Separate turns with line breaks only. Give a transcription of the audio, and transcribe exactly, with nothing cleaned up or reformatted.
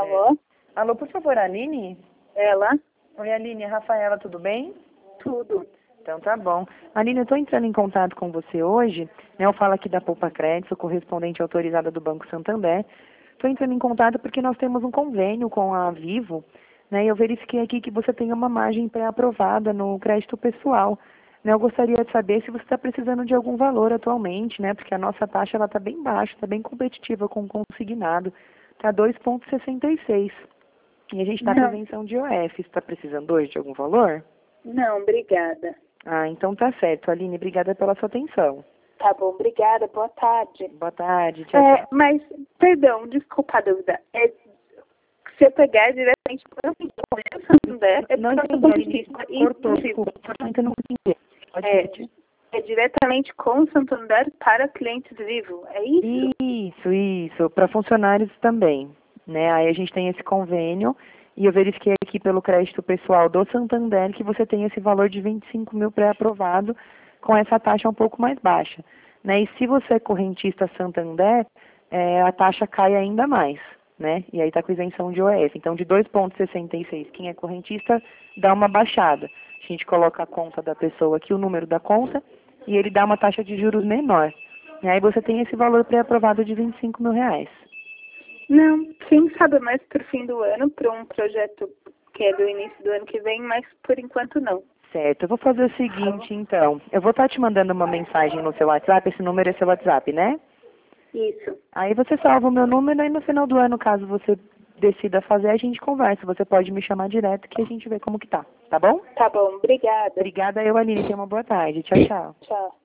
Alô?
Alô, por favor, Aline?
Ela?
Oi, Aline, Rafaela, tudo bem?
Tudo.
Então tá bom. Aline, eu estou entrando em contato com você hoje, né? Eu falo aqui da Poupa Crédito, sou correspondente autorizada do Banco Santander. Estou entrando em contato porque nós temos um convênio com a Vivo, né? E eu verifiquei aqui que você tem uma margem pré-aprovada no crédito pessoal. Né? Eu gostaria de saber se você está precisando de algum valor atualmente, né? Porque a nossa taxa ela está bem baixa, está bem competitiva com o consignado. Está dois vírgula sessenta e seis. E a gente está com
Não.
isenção de I O F. Você está precisando hoje de algum valor?
Não, obrigada.
Ah, então tá certo. Aline, obrigada pela sua atenção.
Tá bom, obrigada. Boa tarde.
Boa tarde, tchau,
É,
tchau.
mas, perdão, desculpa a dúvida. É, se eu pegar diretamente com o Santander, é
Não
porque eu
entendi,
sou
Aline.
dentista.
Cortou,
Inclusive,
desculpa. Portanto, eu não entendi. Pode
é,
repetir?
é diretamente com o Santander para clientes Vivo, é isso?
Isso, isso. Para funcionários também. Né? Aí a gente tem esse convênio e eu verifiquei aqui pelo crédito pessoal do Santander que você tem esse valor de vinte e cinco mil pré-aprovado com essa taxa um pouco mais baixa. Né? E se você é correntista Santander, é, a taxa cai ainda mais. Né? E aí está com isenção de I O F. Então, de dois vírgula sessenta e seis, quem é correntista dá uma baixada. A gente coloca a conta da pessoa aqui, o número da conta, e ele dá uma taxa de juros menor. E aí você tem esse valor pré-aprovado de vinte e cinco mil reais.
Não, quem sabe mais pro fim do ano, para um projeto que é do início do ano que vem, mas por enquanto não.
Certo, eu vou fazer o seguinte, então. Eu vou estar te mandando uma mensagem no seu WhatsApp, esse número é seu WhatsApp, né?
Isso.
Aí você salva o meu número e no final do ano, caso você decida fazer, a gente conversa. Você pode me chamar direto que a gente vê como que tá, tá bom?
Tá bom, obrigada.
Obrigada, eu, Aline. Tenha uma boa tarde. Tchau, tchau.
Tchau.